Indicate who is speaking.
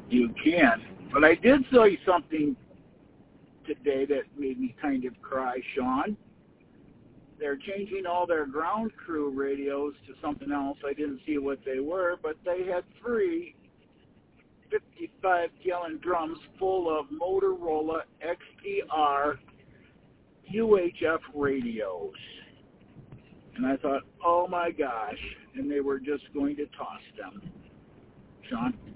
Speaker 1: You can. But I did say something today that made me kind of cry, Sean. They're changing all their ground crew radios to something else. I didn't see what they were, but they had 3 55-gallon drums full of Motorola XTR UHF radios. And I thought, oh my gosh, and they were just going to toss them. Sean?